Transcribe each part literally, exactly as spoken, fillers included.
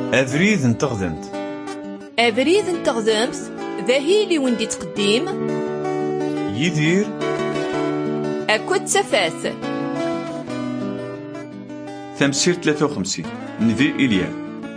أبريد انتغذمت أبريد انتغذمت ذاهي لي وندي تقديم يدير أكود سفاث تمسير ثلاثة وخمسين نذي إليا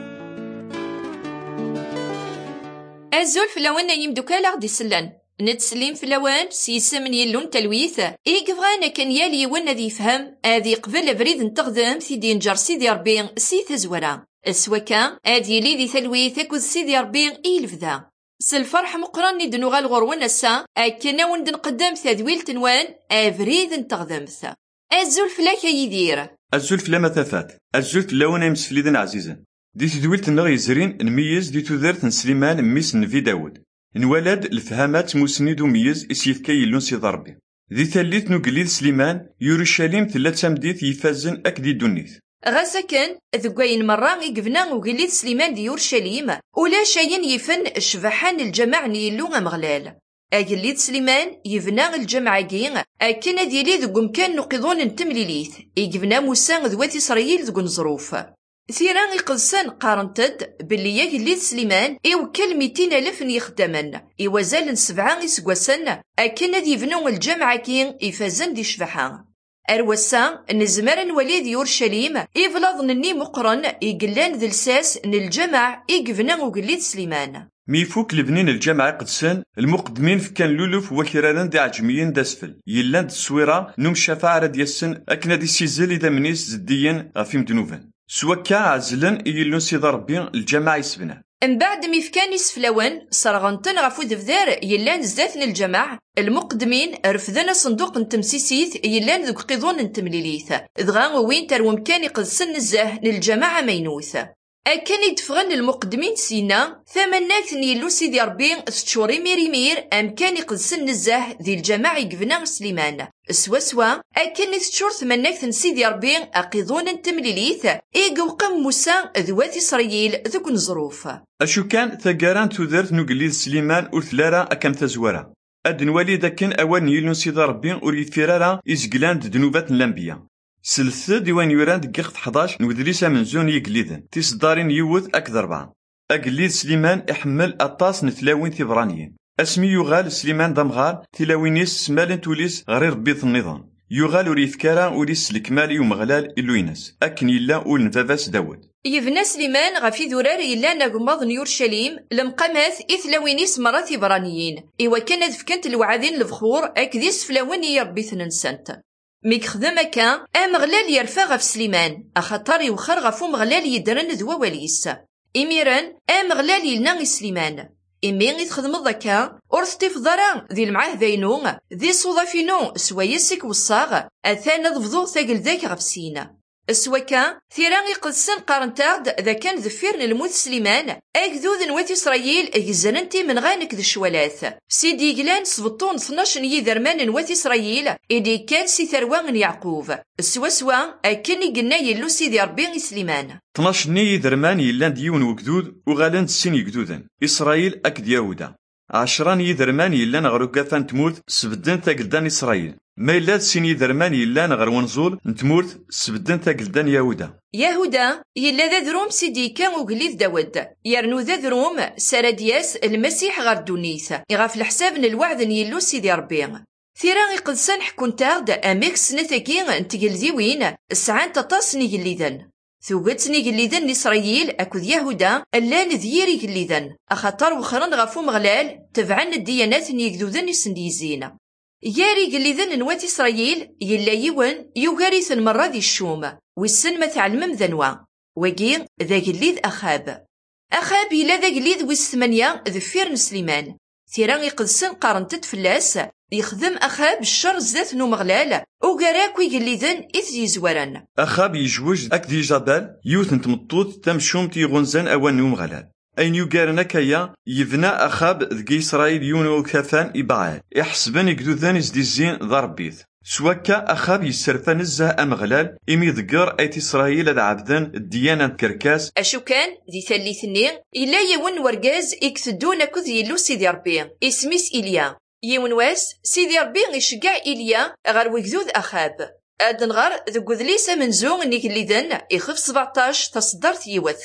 أزول فلوان يمدوكالا غدي سلان نتسليم فلوان سيسمن يلون تلويث إيقفغانا كان يالي وانا ذي فهم آذي قبل أبريد انتغذم ثيدي نجر سيدي ربي سيث زورا السوكا آذي لي ذي ثلويث أكود سيدي ربي إيلفذا سالفرح مقراني دنوغا الغروان السا أكنا وندن قدام تذويل تنوان أبريد انتغذمث أزول فلاك يدير أزول فلا مثافات أزول فلاونا يمسفليدن عزيزا دي تدويلت النغ يزرين نميز دي تذرت نسليمان ميس نفي داود نولد الفهامات مسند وميز إسيفكا يلون سيد ربي ذي ثالث نقليد سليمان يورشاليم ثلاث سمديث يفازن أكدي دونيث غاسا كان ذكوين مرة يقفنا وقليد سليمان دي يورشاليم ولا شاين يفن شبحان الجماع نيلو مغلال أقليد سليمان يفنا الجمع كين أكنا ديالي ذو مكان نقضون نتمليليث يقفنا موسى ذوات إسرائيل ذو نظروف ثيران يقصان قارنتد باللي يقليد سليمان إيوكال ميتين ألف يخدمن إيوازال سبعة إسقواسن أكنا ديفنو الجمع كين إفازن دي شبحان أروسا نزمر الوليد يورشليم إفلاض نني مقرن إقلان ذي الساس نالجمع إقفنا وقليد سليمان ميفوك لبنين الجامعة قدسان المقدمين في كان لولف وكرالان دي عجميين داسفل يلان السويرة نوم شفاعة راد يسن أكنا دي سيزل إذا منيس زديا غفيم دنوفن سوكا عزلن إيلون سيد ربي الجامعة يسبنا من بعد ميفكاني سفلاوان صرغنتن غفو دفدار يلان زاتن الجماع المقدمين رفذنا صندوق نتمسيسيث يلان ذوك قيضون نتمليليث دغا وين تروم كان يقدسن الزاه للجماعة مينوث أكان يدفغن المقدمين سينا ثمناك نيلو سيدي ربي ستشوري ميري مير أم كان يقدسن الزاه ذي الجماعة يقفنا سليمان سوا سوا أكان يستشور ثمناك سيدي ربي أقيضون نتمليليث إيقو قم موسى ذوات إسرائيل ذوك نظروف أشو كان ثقاران تذرت نقليد سليمان أرثلارا أكام تزورا أدن والي داكن أوان يلون سيدي ربي أريثيرارا إزقلان دنوبات الأنبياء سلث ديوان يوران دقيقة حداش نودريسا من زون يقليدن تصدارين يوث أكثر أربعة أقليد سليمان إحمل أطاس نتلاوين ثبرانيين اسمي يغال سليمان دمغال تلاوينيس سمالن توليس غير بيض النظام يغال وريفكارا وريس الكمال يومغلال إلوينس أكن يلا أول نفافاس داود يفنى سليمان غفي ذرار إلا نقمض يورشليم لمقامات إثلاوينيس مرات إبرانيين إوا كان ذفكنت الوعدين الفخور أكديس فلاوين يربي ثننسنت ميك خدم كان أمغلال يرفع غف سليمان أخطر يوخر غفو مغلال يدرن ذو وليس إميران أمغلال يلنا سليمان إمي يتخدم ذكا أرث تفضرا ذي المعاه ذينو ذي صوضافينو سوايسك والصاغ أثان ضفضو ثقل ذاك غف سينا السوكا ثيران يقدسن قارنتارد ذا كان ذفير الموت سليمان أكذوذ نوات إسرائيل أجزننتي من غانك ذي الشوالات سيدي قلان سبطون اثناش يذرمان نوات إسرائيل إدي كان سي ثروان يعقوب السواسوا أكني قلنا يلو سيدي ربي سليمان اثناش يذرمان يلان ديون وكدود وغالان السين يكدودن إسرائيل أكد يهودا عشران يذرمان يلان غروكاثان تموت سبدن تاقلدان إسرائيل ما إلا سين يذرمان يلان غير ونزول نتمورت سبدن تاقلدان يهودا يهودا يلا ذا ذروم سيدي كان وقليذ داود يرنو ذا ذروم سردياس المسيح غير دونيث يغاف الحساب الوعد يلو سيدي ربي ثيران يقدسان حكون تارد أميكس نتاكين نتقل ذيوين السعان تطاس نيقليذن ثوقت نيقليذن إسرائيل أكد يهودا اللان ذيري قليذن أخطر وخرن غفو مغلال تبعن الديانات نيقذوذن يسنديزين ياري قليذن نوات إسرائيل يلا يوان يوغاريث المرة ذي الشوم والسن ما تعلمم ذنوا وقير ذا قليذ أخاب أخاب يلا ذا قليذ والثمانية ذفير سليمان ثيران يقدسن قارنتت فلاس يخدم أخاب الشر زات نو مغلال وقراكوي قليذن إذ يزورن أخاب يجوج أكدي جبال يوث نتمطوط تمشوم تيغنزن أوان نو مغلال أين يقارن كيا يبنى أخاب ذكي إسرائيل يونو كافان إبعاد يحسبن يقدوذان إزديزين ضربيث سواكا أخاب يسرفان الزه أمغلال إمي ذكر أيت إسرائيل العبدان الديانة كركاس أشو كان ذي ثالثني إلا يون ورقاز إكتدون كذ يلو سيدي ربي اسميس إليا يون واس سيدي ربي يشجع إليا غير وجذوذ أخاب أدن غار ذو قذليسة منزوغ نيك اللي ذن يخف سبعتاش تصدرت يوث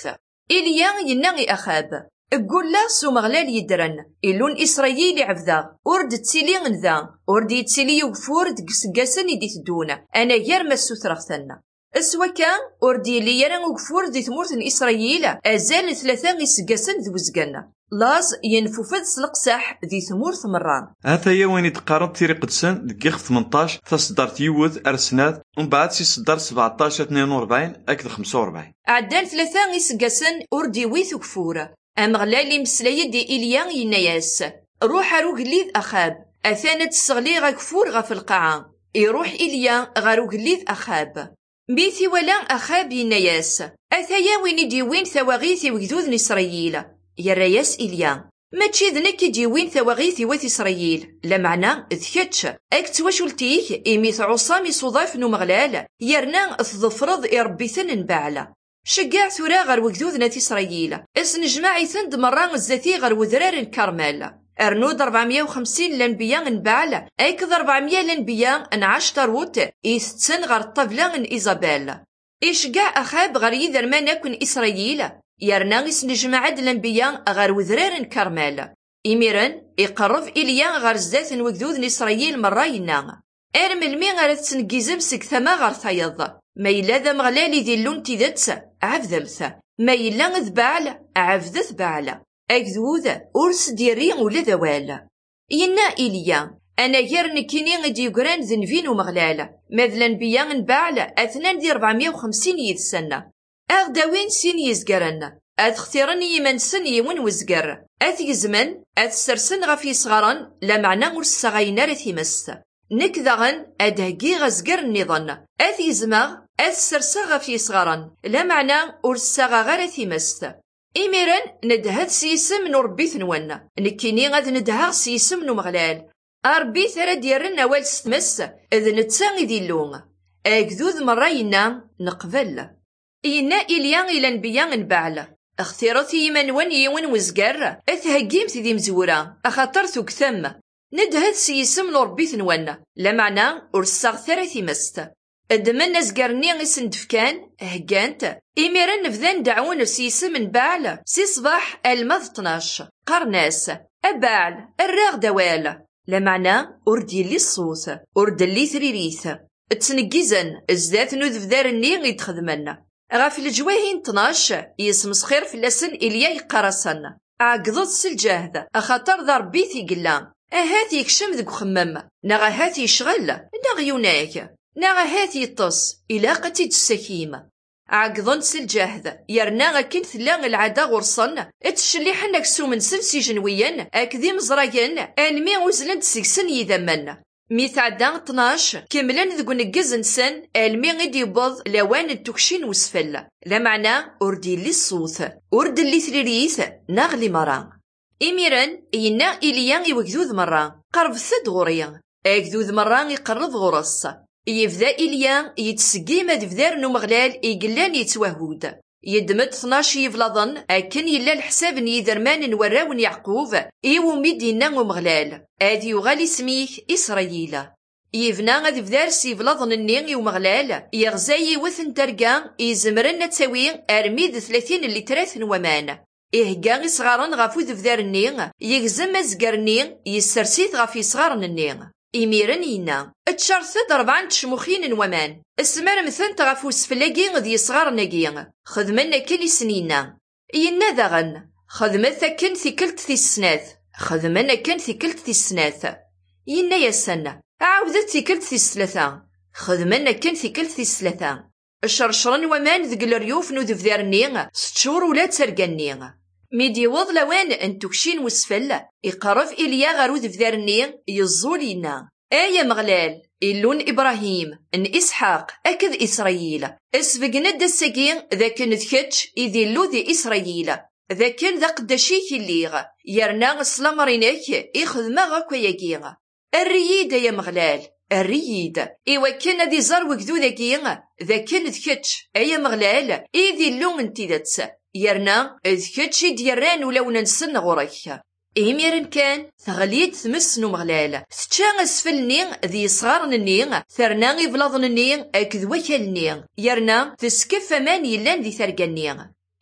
إليا ينغي أخاب قول لا سومغلال يدرن إلون إسرائيل عبدا أورد تسيلي ذا أورد يتسيلي يغفور دقسقاسن يدي تدونا أنا غير ما السوثرغتنا أسوا كان أوردي لي يرى وقفور دي ثمورة إسرائيل أزال ثلاثة غيسقاسن ذو زقنا لاز ينفوفد سلقساح ذي ثمورة مران. هذا هي وين يتقارب تيري قدسان دقيق ثمنطاش تصدرت يوذ أرسنات ومن بعد سيصدر سبعطاش اثنين وربعين أكد خمسة وربعين. عدال ثلاثة غيسقاسن أوردي ويث وقفورة أمغلالي مسلايا دي إليان يناياس روح أروق ليذ أخاب أثانت الصغلي غكفور غف القاعة يروح إليان غاروق ليذ أخاب بيثي ولا أخاب يناياس أثايا وين يديوين ثواغيثي وجذوذ إسرائيل يراياس إليان ما تشيذ نكي ديوين ثواغيثي وث إسرائيل لا معنى ذكتش أكت وشلتيه إميث عصامي صضاف نمغلال يرنا تظفرض إربيثن نبعلا شجع ثورا غير وجذوذ نات إسرائيل اسن جماعي ثند مرة الزثي غير وذرار الكرمال أرنود أربعمية وخمسين لنبيان نبعل أيكذ أربعمية لنبيان نعاش تروت إستسن غير الطفلة إيزابيل إشجع أخاب غير يذر ما نكون إسرائيل يرنا اسن جماعة لنبيان غير وذرار الكرمال إميران يقرب إليان غير زاث وجذوذ إسرائيل مرة ينا أرمل مين غير تسنجيزم سك ثما غير ثيض ما إلا ذا مغلالي ذي اللون تيدتس عفذمث ما إلا ذبعل عفذث بعل أكذوذ أرس ديري ولا ذوال ينا إليا أنا غير نكيني غدي يقران ذنفين ومغلال ماذلا بيان بعل أثنان دي ربعمية وخمسين يذ سنة أغداوين سين يزقرن أذختيرني يمنسن يون وزقر أثي زمن أثسرسن غفي صغرا لا معنى أرس صغينا رثيمس نكذغن أدهقي غزقر النظن أثي زماغ أثسرسغ في صغرا لا معنى أرسغ غير ثيمست إميران ندهد سيسم نربي ثنون نكيني غاد ندهغ سيسم نمغلال أربي ثرى ديرن أول ستمس إذ نتساغي ذي اللون أكذوذ مرة ينا نقبل إنا إليان إلى نبيان نبعل اختيرتي يمنون يون وزقر أثهقيمت ذي مزورا أخاطر ثم ندهد سيسم نربي ثنون لا معنى أرسغ ثرى ثيمست أدمنا زقرني اسن دفكان هقانت إميران نفذان دعون سيسم من بعل سي صباح المذ طناش قرناس أبعل الراغ دوال لا معنى أردي لي الصوت أرد لي ثريريث تسنقيزن الزات نذف دار النيغ يتخدمنا غاف الجواهين طناش يسم صخير في اللسن إليا يقرصن عقضت سلجاهد أخاطر ذا ربيثي قلام أهاتي يكشم ذك خمم نغا هاتي يشغل نغ يوناك نغا هاتي يطص إلا قتيد السكيمة عقضن سلجاهد يرنا غاكين ثلاغ العادة غرصن اتشليحنك سومن سلسي جنويا أكذي مزرايا ألمي وزلند سيكسن يذمن ميثعدان طناش كملن ذقو نقز نسن ألمي غدي يبض لوان التكشين وسفل لا معنى أردي لي الصوت أرد اللي ثريريث ناغلي مران إميران إينا إليان يوكذوذ مران قرب ثد غوريا أكذوذ مران يقرض غرص يفذا إليان يتسقيم دفذار نمغلال إيقلان يتوهود يدمد اثناش يفلظن أكن يلا الحساب يذرمان وراون يعقوب إيو مدينا ومغلال آدي يغالي سميه إسرائيل يفنا دفذار سيفلظن النين ومغلال يغزاي وثن ترقان يزمرن تساوين أرميد ثلاثين اللي تراثن ومان إهقان صغارن غافو دفذار النين يغزم أزقر النين يسرسيث غافي صغارن النين إميران ينا اتشارثد ربعان تشموخين ومان اسمار مثل تغفو سفلاقين ذي صغار ناقين خدمنا كل سنينا ينا ذاغن خدمتا كن ثكلت ذي السناث خدمنا كن ثكلت ذي السناث ينا يسنة عاودت ثكلت ذي السلثة خدمنا كن ثكلت ذي السلثة الشرشرن ومان ذقل الريوف نو ذفذارنين ستشور ولا ترقنين ميدي وض لوان ان تكشين وسفل يقرف إليا غارو ذفذارنين يزولينا آية مغلال إلون إبراهيم إن إسحاق أكذ إسرائيل اسفقنا الدساقين ذاك نذكتش إذلو ذي إسرائيل ذاكن ذا قدشيك الليغ يرنا سلامرينيك إخذ ماغا كوياكين الرييد يا مغلال الرييد إيوا كان ذي زار وكذو ذاكين ذاكن نذكتش أيا مغلال إذلو انتذاتس يرنا ذكتش ديران ولو ننسن غوريك إميرن كان ثغليت ثمس نمغلال ستشان اسفلنين ذي صغار النين ثرنا غيفلاض النين أكذ وكالنين يرنا تسكف مان يلان ذي ثرقا النين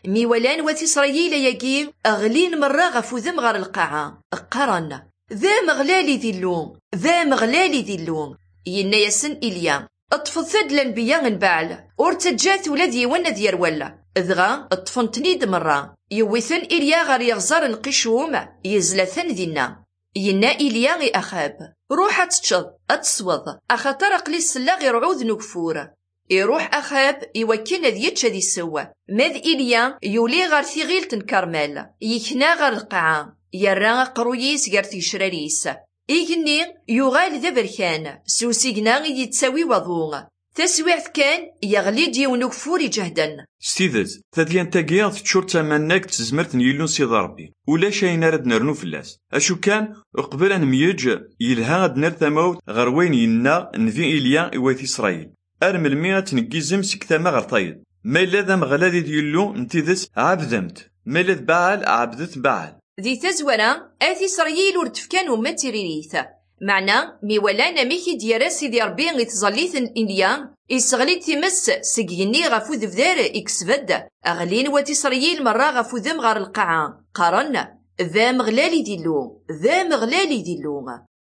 ميولان وات إسرائيل يجي أغلين مرة غفو ذم غار القاعة قرن ذا مغلالي ذي اللون ذا مغلالي ذي اللون ينا يسن إليا اطفض الأنبياء نبعل ورتجات ولادي ون ذير ولا ذغا اطفنتني دمرة يوثن إليا غار يغزر القشوم يزلثن ذينا ينا إليا غي أخاب روح أتشض أتصوض أخطر قلي السلا غير عوذ نكفور يروح أخاب يوكين ذي يتشذي سوا ماذ إليا يولي غار ثيغيل تنكرمال يكنا غار القاعة يرى قرويس غار تيشراريس إيجني يغال ذا بركان سوسيقنا غي تساوي وضوغ تسويعت كان يغلي ديونك فوري جهدا ستيدز تديان تاقيا تشور تمناك تزمرت نيلون سيد ربي ولا شي نرد نرنو فلاس اشو كان قبل ان ميج يلها غد نر تموت غير وين ينا نفي إليا إوات إسرائيل أرمل مئة تنقيزم سكتاما غير طيب ما إلا ذا مغلادي ديالو نتيذس عبدمت ما إلا بعل عبدت بعل ذي تزورا آثي إسرائيل ورتفكان ومتريريث معنا ميولانا ميكي ديارا سيدي ربي غيتظليث إليا إسغليت تمس سقيني غفو ذفدار إكسفد أغلين وات إسرائيل مرة غفو ذم غار القاعة قارن ذا مغلالي ديلو ذا مغلالي ديلو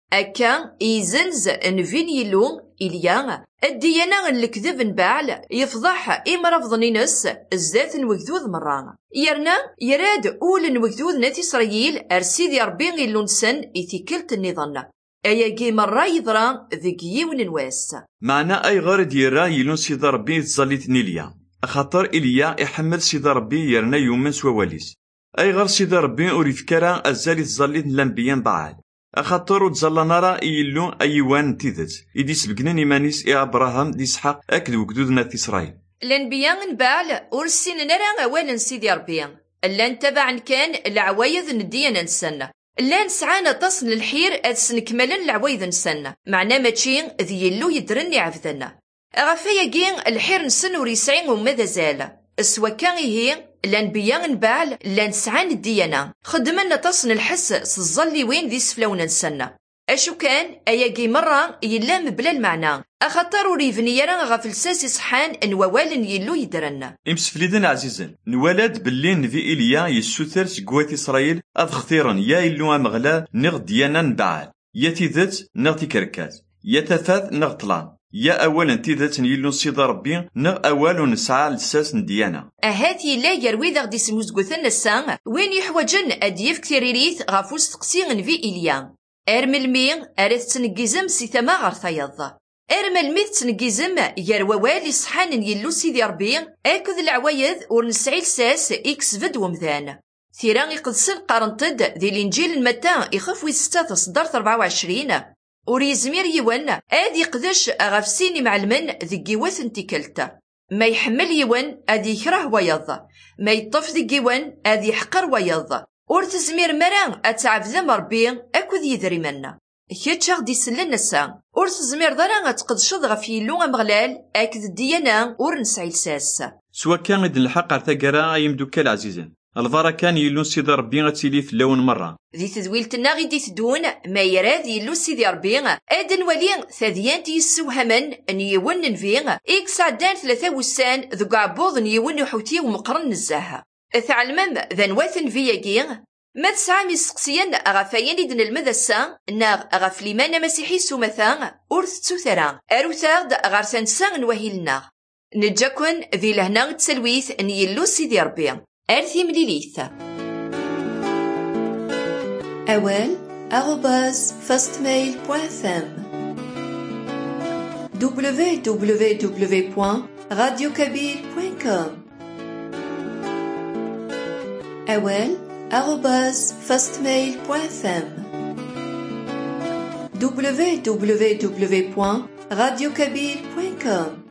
أكا إيزنز نفين يلو إليا الديانا الكذب نبعل يفضح إما رفضنينس الزات نوكذوذ مرة يرنا يراد أول نوكذوذ نات إسرائيل أرسيدي ربي غيلو نسن إثيكلت النظام أيا جي مرة يضرا ذكي ونواس معنا أي غار ديرا يلون سيد ربي تزاليت نيليا خاطر إليا يحمل سيد ربي يرنا يومن سواليس أي غار سيد ربي أوريفكرا أزالي تزاليت لنبيان بعال أخاطر وتزالنا راه يلو أيوان تيذت إدي سبقنا إيمانيس إي أبراهام دي إسحاق أكد وجدودنا في إسرائيل الأنبياء نبال ورسين نرى أولا سيدي ربي لان تبعا كان العوايذ ندينا نسنة لان سعانا تصن الحير أدسن كمالا العوايذ نسنة معنا ماتشي ذي يلو يدرني عفذنا غفايا جين الحير نسن وريسعين وماذا زال سوا كان هي الأنبياء نبال لان سعان الديانة خدمنا تصن الحس سظلي وين ذي سفلون نسنة أشو كان أياقي مرة يلام بلا المعنى أخطر ريفني يرى غفل ساسي صحان أن ووال يلو يدرنا إمسفليدن عزيزا نولاد باللين في إليا يسوثر سقوات إسرائيل أذخثيرا يا إلو أمغلا نغ ديانا نبعال يا تيذت نغ تكركات يا تفاذ نغ طلان يا أولا تيذت يلو سيد ربي نغ أول نسعى لساس نديانا أهاتي لا يروي ذا غدي سموزقوثن السان وين يحوجن أديف كتيريريث غفوس تقسيغن في إليا أرمل مي أرث تنقيزم سي ثما غار ثيض أرمل مي تنقيزم يروى والي صحان يلو سيدي ربي أكذ العوايذ ورنسعي لساس إكسفد ومذان ثيران يقدسن قارنتد ذي الإنجيل المتان يخف ويستا تصدر أربعة وعشرين وريزمير يوان آدي قدش أغفسيني معلمن ذي جيوث انتكلتا ما يحمل يوان آدي يكره ويض ما يطف ذي جيوان آدي يحقر ويض ور تزمير مران أتعبذم ربي أكد يذري منا كيتش غدي يسلن السا ور تزمير ضرا غتقدشض غف يلو أمغلال أكد الديانا ور نسعي لساس سوا كان غد الحق ارتقرا يمدوك العزيزين الفارا كان يلو سيدي ربي غتسيلي في اللون مرة ذي تدويلتنا غدي تدون ما يراد يلو سيدي ربي أدن ولي ثديان تيسوهمن أن يون نفي إكس عدان ثلاثة وسان ذو قعبوض يون حوتي ومقرن الزاها ثعلمم ذا نواثن فياكي ما تسعى مسقسيان أغفايان إدن المذسا ناغ أغفليمان مسيحي سومثان أورث تسوثرا أروثاغد أغارسان سان وهيلنا نجاكن ذي لهنا تسلويث أن يلو سيدي ربي أرثي مليليث أول أغباز فاستميل بوان ثم دبليو دبليو دبليو بوان راديو كابيل بوان كوم أول أغباز فاستميل بوان ثم دبليو دبليو دبليو بوان راديو كابيل بوان كوم